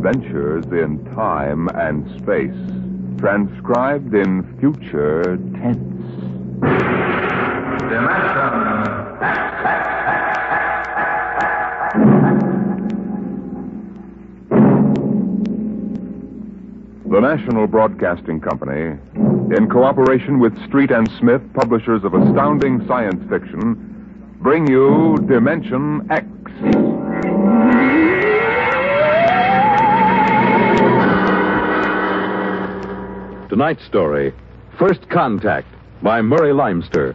adventures in time and space, transcribed in future tense. The National Broadcasting Company, in cooperation with Street and Smith, publishers of astounding science fiction, bring you Dimension X. Tonight's story, First Contact, by Murray Leinster.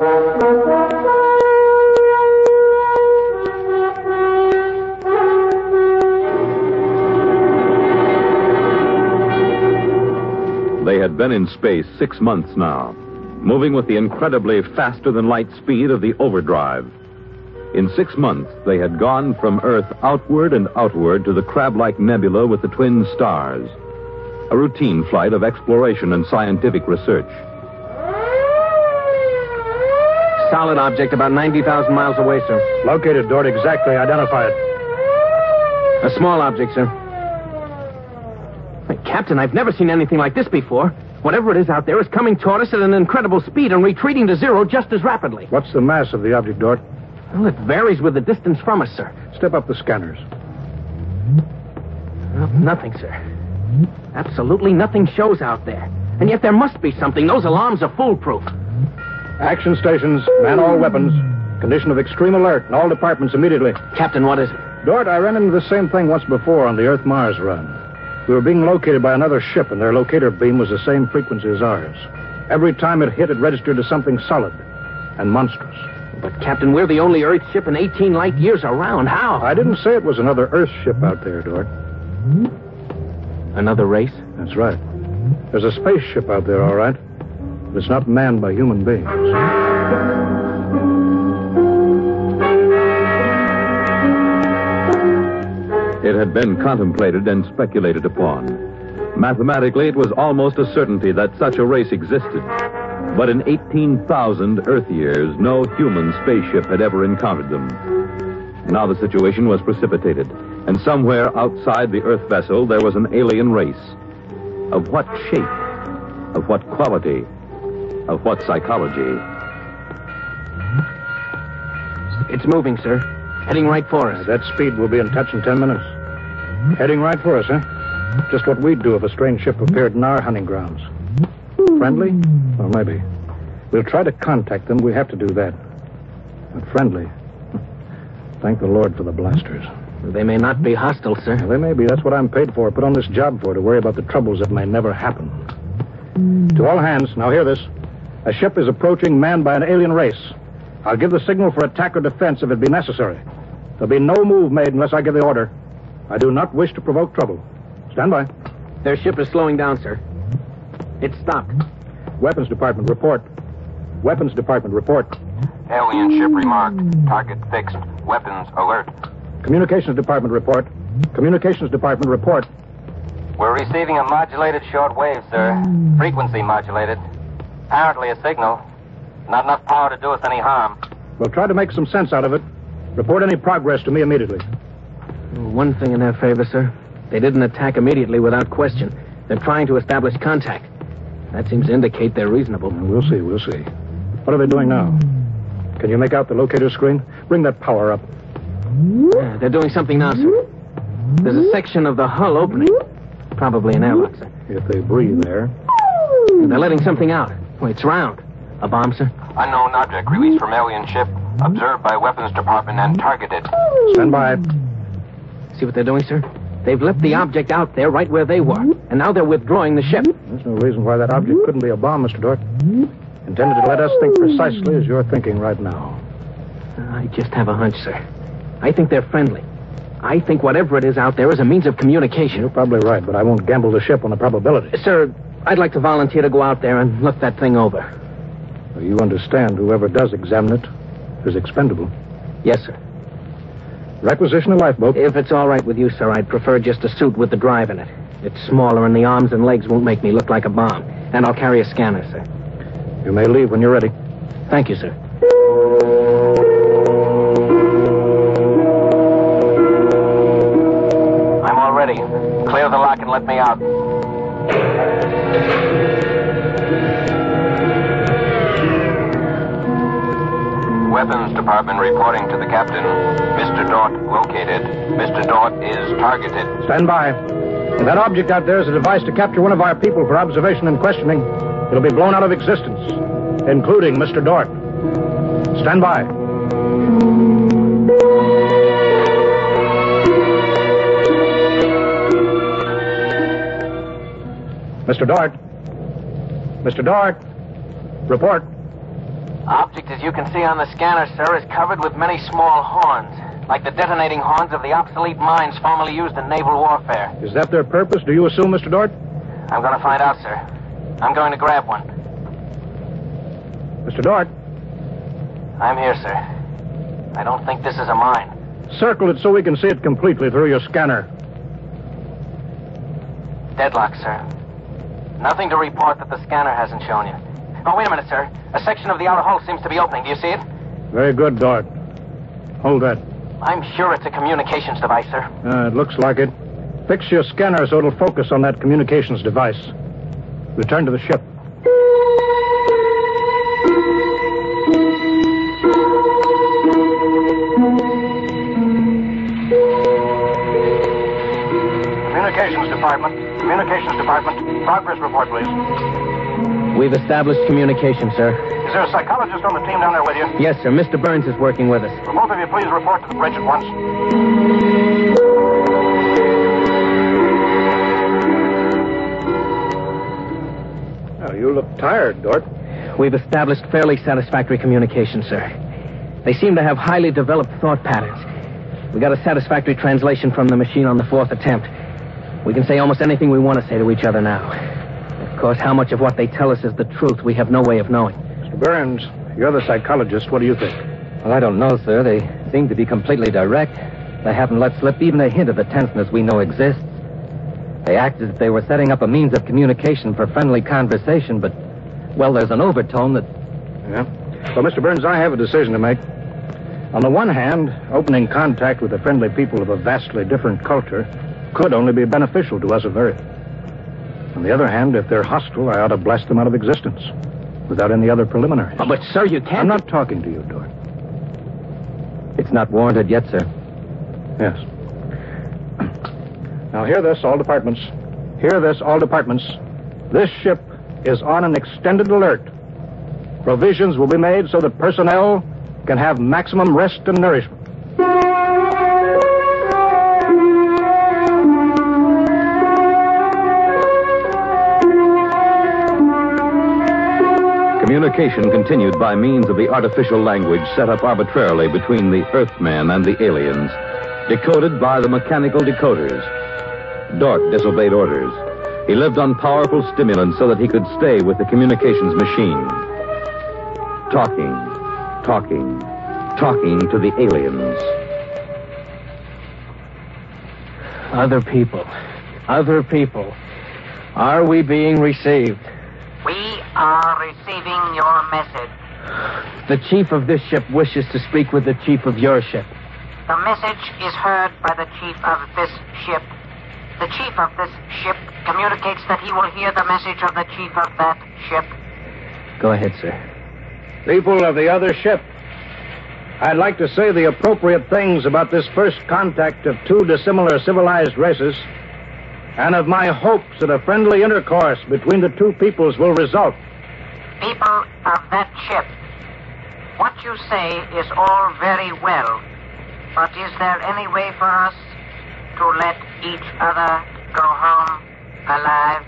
They had been in space 6 months now, moving with the incredibly faster-than-light speed of the overdrive. In 6 months, they had gone from Earth outward and outward to the crab-like nebula with the twin stars, a routine flight of exploration and scientific research. Solid object about 90,000 miles away, sir. Located, Dort. Exactly. Identify it. A small object, sir. Hey, Captain, I've never seen anything like this before. Whatever it is out there is coming toward us at an incredible speed and retreating to zero just as rapidly. What's the mass of the object, Dort? Well, it varies with the distance from us, sir. Step up the scanners. Well, nothing, sir. Absolutely nothing shows out there. And yet there must be something. Those alarms are foolproof. Action stations, man all weapons. Condition of extreme alert in all departments immediately. Captain, what is it? Dort, I ran into the same thing once before on the Earth-Mars run. We were being located by another ship, and their locator beam was the same frequency as ours. Every time it hit, it registered as something solid and monstrous. But, Captain, we're the only Earth ship in 18 light years around. How? I didn't say it was another Earth ship out there, Dort. Another race? That's right. There's a spaceship out there, all right. But it's not manned by human beings. It had been contemplated and speculated upon. Mathematically, it was almost a certainty that such a race existed. But in 18,000 Earth years, no human spaceship had ever encountered them. Now the situation was precipitated, and somewhere outside the Earth vessel, there was an alien race. Of what shape? Of what quality? Of what psychology? It's moving, sir. Heading right for us. At that speed, we'll be in touch in 10 minutes. Heading right for us, huh? Just what we'd do if a strange ship appeared in our hunting grounds. Friendly? Well, maybe. We'll try to contact them. We have to do that. But friendly? Thank the Lord for the blasters. They may not be hostile, sir. Well, they may be. That's what I'm paid for. Put on this job for, to worry about the troubles that may never happen. To all hands, now hear this. A ship is approaching manned by an alien race. I'll give the signal for attack or defense if it be necessary. There'll be no move made unless I give the order. I do not wish to provoke trouble. Stand by. Their ship is slowing down, sir. It's stopped. Weapons Department, report. Weapons Department, report. Alien ship remarked. Target fixed. Weapons alert. Communications Department, report. Communications Department, report. We're receiving a modulated short wave, sir. Frequency modulated. Apparently a signal. Not enough power to do us any harm. We'll try to make some sense out of it. Report any progress to me immediately. One thing in their favor, sir. They didn't attack immediately without question. They're trying to establish contact. That seems to indicate they're reasonable. We'll see. What are they doing now? Can you make out the locator screen? Bring that power up. They're doing something now, sir. There's a section of the hull opening. Probably an airlock, sir. If they breathe there. They're letting something out. Oh, it's round. A bomb, sir? Unknown object released from alien ship. Observed by Weapons Department and targeted. Stand by. See what they're doing, sir? They've left the object out there right where they were. And now they're withdrawing the ship. There's no reason why that object couldn't be a bomb, Mr. Dort. Intended to let us think precisely as you're thinking right now. I just have a hunch, sir. I think they're friendly. I think whatever it is out there is a means of communication. You're probably right, but I won't gamble the ship on the probability. Sir, I'd like to volunteer to go out there and look that thing over. Well, you understand whoever does examine it is expendable. Yes, sir. Requisition a lifeboat. If it's all right with you, sir, I'd prefer just a suit with the drive in it. It's smaller and the arms and legs won't make me look like a bomb. And I'll carry a scanner, sir. You may leave when you're ready. Thank you, sir. I'm all ready. out. Weapons Department reporting to the captain. Mr. Dort located. Mr. Dort is targeted. Stand by. If that object out there is a device to capture one of our people for observation and questioning, it'll be blown out of existence, including Mr. Dort. Stand by. Mr. Dort. Mr. Dort. Report. Object, as you can see on the scanner, sir, is covered with many small horns, like the detonating horns of the obsolete mines formerly used in naval warfare. Is that their purpose, do you assume, Mr. Dort? I'm going to find out, sir. I'm going to grab one. Mr. Dort. I'm here, sir. I don't think this is a mine. Circle it so we can see it completely through your scanner. Deadlock, sir. Nothing to report that the scanner hasn't shown you. Oh, wait a minute, sir. A section of the outer hull seems to be opening. Do you see it? Very good, Dort. Hold that. I'm sure it's a communications device, sir. It looks like it. Fix your scanner so it'll focus on that communications device. Return to the ship. Communications Department. Progress report, please. We've established communication, sir. Is there a psychologist on the team down there with you? Yes, sir. Mr. Burns is working with us. Will both of you please report to the bridge at once? Oh, you look tired, Dort. We've established fairly satisfactory communication, sir. They seem to have highly developed thought patterns. We got a satisfactory translation from the machine on the fourth attempt. We can say almost anything we want to say to each other now. Of course, how much of what they tell us is the truth, we have no way of knowing. Mr. Burns, you're the psychologist. What do you think? Well, I don't know, sir. They seem to be completely direct. They haven't let slip even a hint of the tenseness we know exists. They act as if they were setting up a means of communication for friendly conversation, but, well, there's an overtone that... Yeah? Well, Mr. Burns, I have a decision to make. On the one hand, opening contact with the friendly people of a vastly different culture could only be beneficial to us of Earth. On the other hand, if they're hostile, I ought to blast them out of existence without any other preliminaries. Oh, but, sir, you can't... I'm not talking to you, Dort. It's not warranted yet, sir. Yes. Now, hear this, all departments. Hear this, all departments. This ship is on an extended alert. Provisions will be made so that personnel can have maximum rest and nourishment. Communication continued by means of the artificial language set up arbitrarily between the Earthmen and the aliens, decoded by the mechanical decoders. Dort disobeyed orders. He lived on powerful stimulants so that he could stay with the communications machine. Talking to the aliens. Other people. Are we being received? We are receiving your message. The chief of this ship wishes to speak with the chief of your ship. The message is heard by the chief of this ship. The chief of this ship communicates that he will hear the message of the chief of that ship. Go ahead, sir. People of the other ship, I'd like to say the appropriate things about this first contact of two dissimilar civilized races, and of my hopes that a friendly intercourse between the two peoples will result. People of that ship, what you say is all very well, but is there any way for us to let each other go home alive?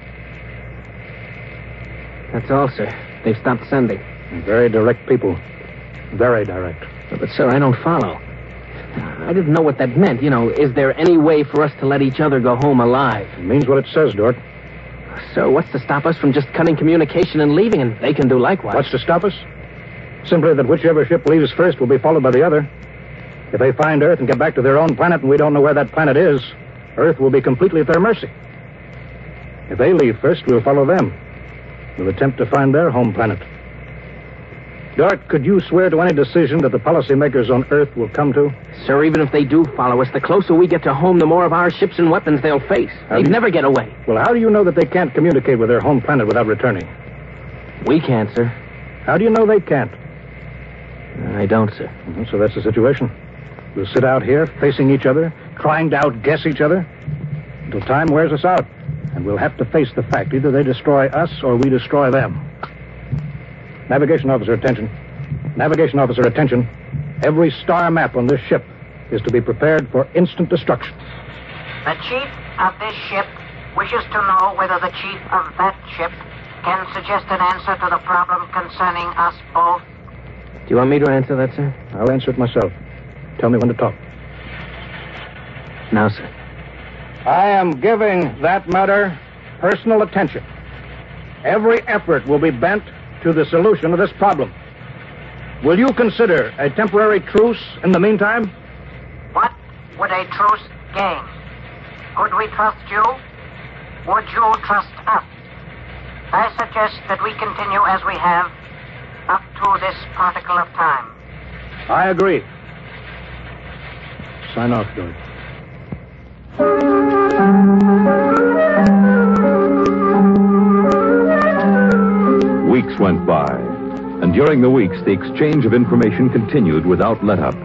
That's all, sir. They've stopped sending. Very direct people. Very direct. But, sir, I don't follow. I didn't know what that meant. You know, is there any way for us to let each other go home alive? It means what it says, Dort. Sir, what's to stop us from just cutting communication and leaving, and they can do likewise? What's to stop us? Simply that whichever ship leaves first will be followed by the other. If they find Earth and get back to their own planet and we don't know where that planet is, Earth will be completely at their mercy. If they leave first, we'll follow them. We'll attempt to find their home planet. Dort, could you swear to any decision that the policymakers on Earth will come to? Sir, even if they do follow us, the closer we get to home, the more of our ships and weapons they'll face. They'd never get away. Well, how do you know that they can't communicate with their home planet without returning? We can't, sir. How do you know they can't? I don't, sir. So that's the situation. We'll sit out here, facing each other, trying to outguess each other, until time wears us out. And we'll have to face the fact. Either they destroy us or we destroy them. Navigation officer, attention. Navigation officer, attention. Every star map on this ship is to be prepared for instant destruction. The chief of this ship wishes to know whether the chief of that ship can suggest an answer to the problem concerning us both. Do you want me to answer that, sir? I'll answer it myself. Tell me when to talk. Now, sir. I am giving that matter personal attention. Every effort will be bent to the solution of this problem. Will you consider a temporary truce in the meantime? What would a truce gain? Could we trust you? Would you trust us? I suggest that we continue as we have up to this particle of time. I agree. Sign off, George. Weeks went by, and during the weeks, the exchange of information continued without let-up.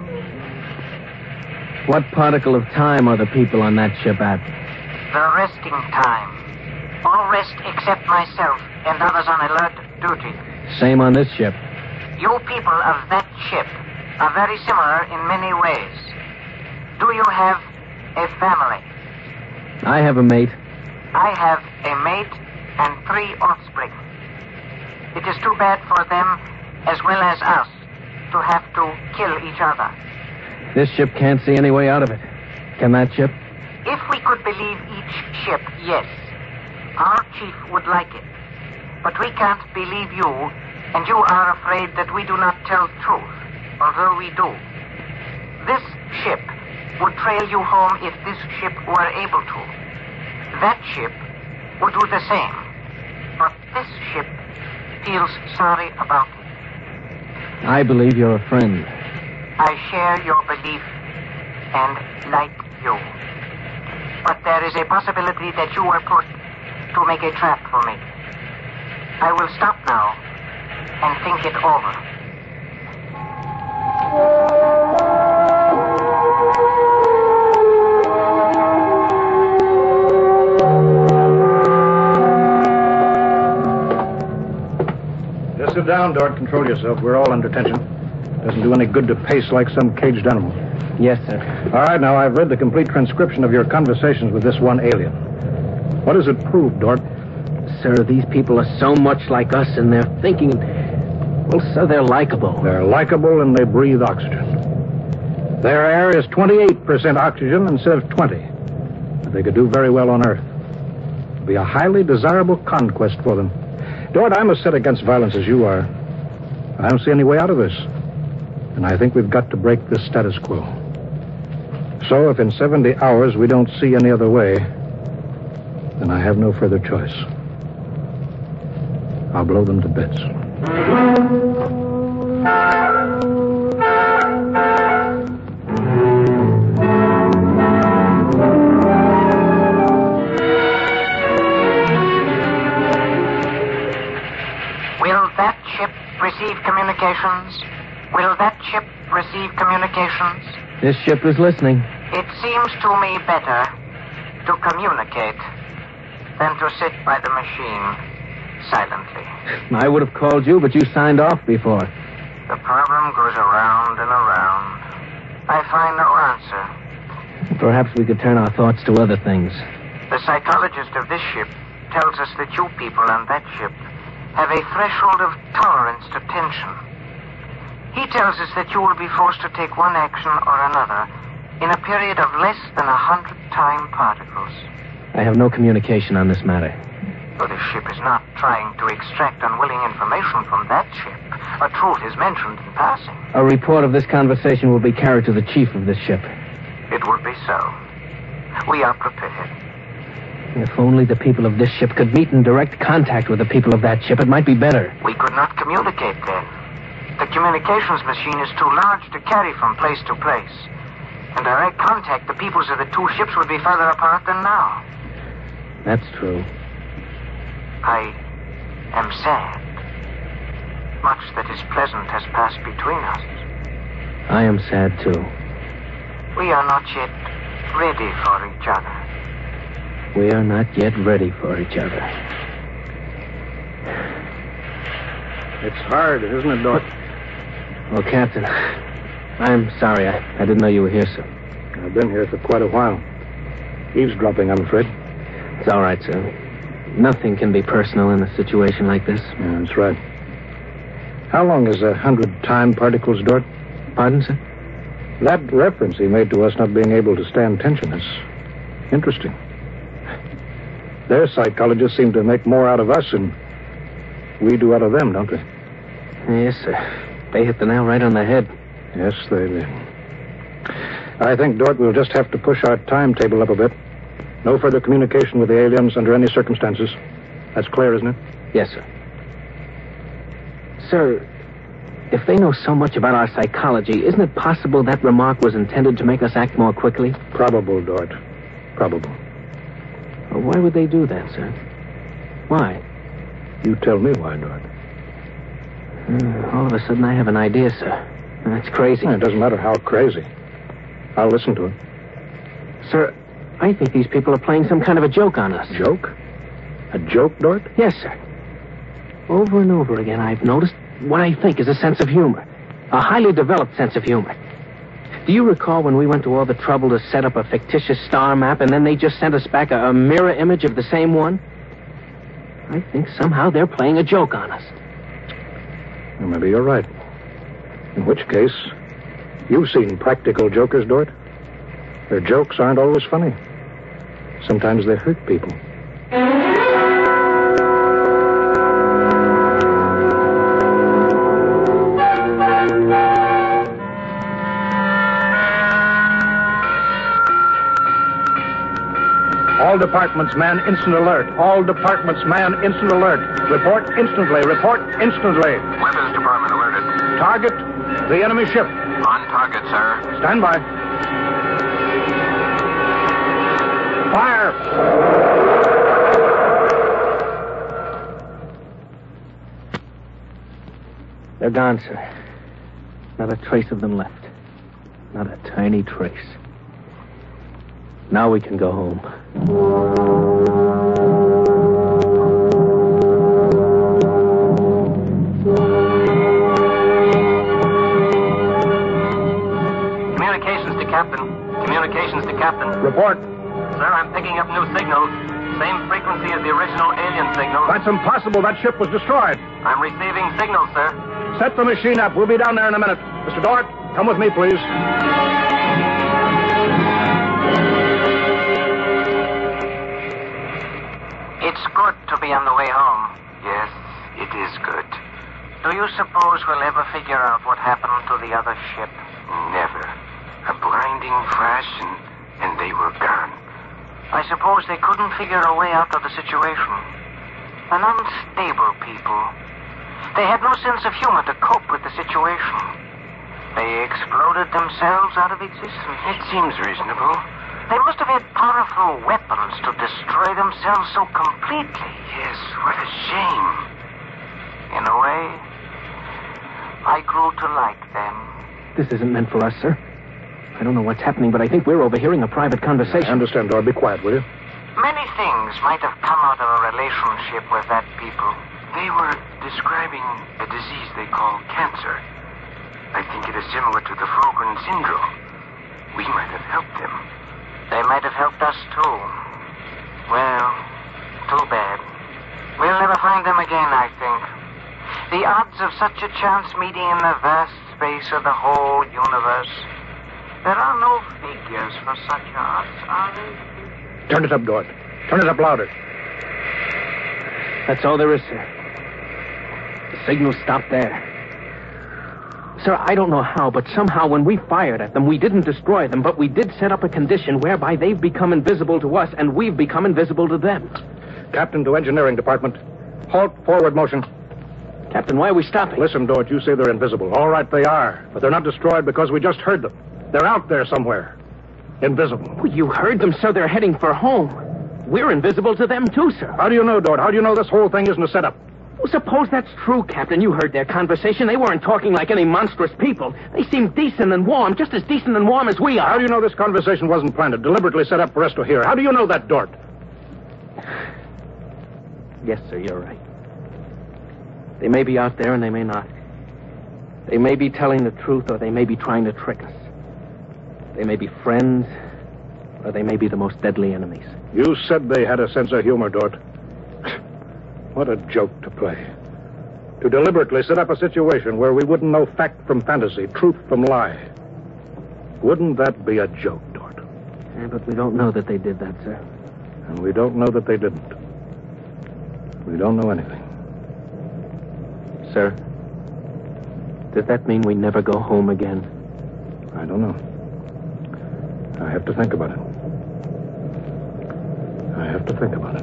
What particle of time are the people on that ship at? The resting time. All rest except myself and others on alert duty. Same on this ship. You people of that ship are very similar in many ways. Do you have a family? I have a mate. I have a mate and 3 offspring. It is too bad for them, as well as us, to have to kill each other. This ship can't see any way out of it. Can that ship? If we could believe each ship, yes. Our chief would like it. But we can't believe you, and you are afraid that we do not tell truth, although we do. This ship would trail you home if this ship were able to. That ship would do the same. But this ship feels sorry about it. I believe you're a friend. I share your belief and like you. But there is a possibility that you were put to make a trap for me. I will stop now and think it over. Just sit down, Dort. Control yourself. We're all under tension. Doesn't do any good to pace like some caged animal. Yes, sir. All right, now, I've read the complete transcription of your conversations with this one alien. What does it prove, Dort? Sir, these people are so much like us in their thinking. Well, sir, they're likable. They're likable and they breathe oxygen. Their air is 28% oxygen instead of 20. But they could do very well on Earth. It'd be a highly desirable conquest for them. Dort, I'm as set against violence as you are. I don't see any way out of this. And I think we've got to break this status quo. So if in 70 hours we don't see any other way, then I have no further choice. I'll blow them to bits. Will that ship receive communications? Will that ship receive communications? This ship is listening. It seems to me better to communicate than to sit by the machine silently. I would have called you, but you signed off before. The problem goes around and around. I find no answer. Perhaps we could turn our thoughts to other things. The psychologist of this ship tells us that you people on that ship have a threshold of tolerance to tension. He tells us that you will be forced to take one action or another in a period of less than 100 time particles. I have no communication on this matter. So this ship is not trying to extract unwilling information from that ship. A truth is mentioned in passing. A report of this conversation will be carried to the chief of this ship. It will be so. We are prepared. If only the people of this ship could meet in direct contact with the people of that ship, it might be better. We could not communicate then. The communications machine is too large to carry from place to place. In direct contact, the peoples of the two ships would be further apart than now. That's true. I am sad. Much that is pleasant has passed between us. I am sad, too. We are not yet ready for each other. We are not yet ready for each other. It's hard, isn't it, Dort? Well, Captain, I'm sorry. I didn't know you were here, sir. I've been here for quite a while. Eavesdropping, I'm afraid. It's all right, sir. Nothing can be personal in a situation like this. Yeah, that's right. How long is 100 time particles, Dort? Pardon, sir? That reference he made to us not being able to stand tension is interesting. Their psychologists seem to make more out of us than we do out of them, don't they? Yes, sir. They hit the nail right on the head. Yes, they did. I think, Dort, we'll just have to push our timetable up a bit. No further communication with the aliens under any circumstances. That's clear, isn't it? Yes, sir. Sir, if they know so much about our psychology, isn't it possible that remark was intended to make us act more quickly? Probable, Dort. Probable. Well, why would they do that, sir? Why? You tell me why, Dort. All of a sudden, I have an idea, sir. That's crazy. It doesn't matter how crazy. I'll listen to it. Sir, I think these people are playing some kind of a joke on us. Joke? A joke, Dort? Yes, sir. Over and over again, I've noticed what I think is a sense of humor. A highly developed sense of humor. Do you recall when we went to all the trouble to set up a fictitious star map and then they just sent us back a mirror image of the same one? I think somehow they're playing a joke on us. Well, maybe you're right. In which case, you've seen practical jokers, Dort. Their jokes aren't always funny. Sometimes they hurt people. All departments, man, instant alert. All departments, man, instant alert. Report instantly. Report instantly. Weapons Department alerted. Target, the enemy ship. On target, sir. Stand by. Fire! They're gone, sir. Not a trace of them left. Not a tiny trace. Now we can go home. Communications to Captain. Communications to Captain. Report. Sir, I'm picking up new signals. Same frequency as the original alien signal. That's impossible. That ship was destroyed. I'm receiving signals, sir. Set the machine up. We'll be down there in a minute. Mr. Dort, come with me, please. It's good to be on the way home. Yes, it is good. Do you suppose we'll ever figure out what happened to the other ship? Never. A blinding flash and they were gone. I suppose they couldn't figure a way out of the situation. An unstable people. They had no sense of humor to cope with the situation. They exploded themselves out of existence. It seems reasonable. They must have had powerful weapons to destroy themselves so completely. Yes, what a shame. In a way, I grew to like them. This isn't meant for us, sir. I don't know what's happening, but I think we're overhearing a private conversation. I understand, Dort. Be quiet, will you? Many things might have come out of a relationship with that people. They were describing a disease they call cancer. I think it is similar to the Frogren syndrome. We might have helped them. They might have helped us, too. Well, too bad. We'll never find them again, I think. The odds of such a chance meeting in the vast space of the whole universe. There are no figures for such odds, are there? Turn it up, Dort. Turn it up louder. That's all there is, sir. The signal stopped there. Sir, I don't know how, but somehow when we fired at them, we didn't destroy them, but we did set up a condition whereby they've become invisible to us and we've become invisible to them. Captain to Engineering Department. Halt forward motion. Captain, why are we stopping? Listen, Dort, you say they're invisible. All right, they are. But they're not destroyed because we just heard them. They're out there somewhere. Invisible. Well, you heard them, sir. They're heading for home. We're invisible to them, too, sir. How do you know, Dort? How do you know this whole thing isn't a setup? Well, suppose that's true, Captain. You heard their conversation. They weren't talking like any monstrous people. They seemed decent and warm, just as decent and warm as we are. How do you know this conversation wasn't planned, deliberately set up for us to hear? How do you know that, Dort? Yes, sir, you're right. They may be out there and they may not. They may be telling the truth or they may be trying to trick us. They may be friends or they may be the most deadly enemies. You said they had a sense of humor, Dort. What a joke to play. To deliberately set up a situation where we wouldn't know fact from fantasy, truth from lie. Wouldn't that be a joke, Dort? Yeah, but we don't know that they did that, sir. And we don't know that they didn't. We don't know anything. Sir, does that mean we never go home again? I don't know. I have to think about it. I have to think about it.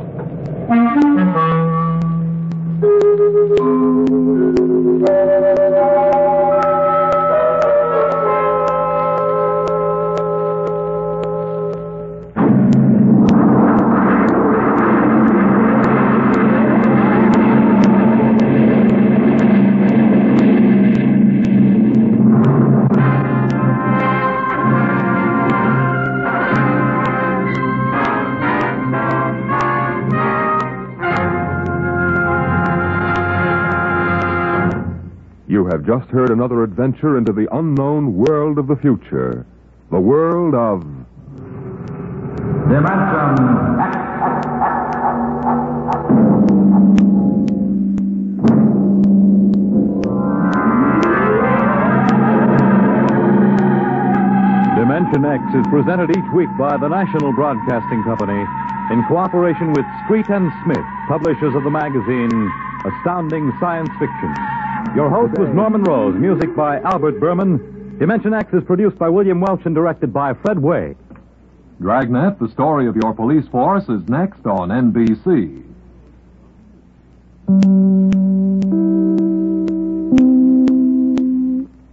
You have just heard another adventure into the unknown world of the future. The world of... Dimension X. Dimension X is presented each week by the National Broadcasting Company in cooperation with Street and Smith, publishers of the magazine Astounding Science Fiction. Your host was Norman Rose, music by Albert Berman. Dimension X is produced by William Welch and directed by Fred Way. Dragnet, the story of your police force, is next on NBC.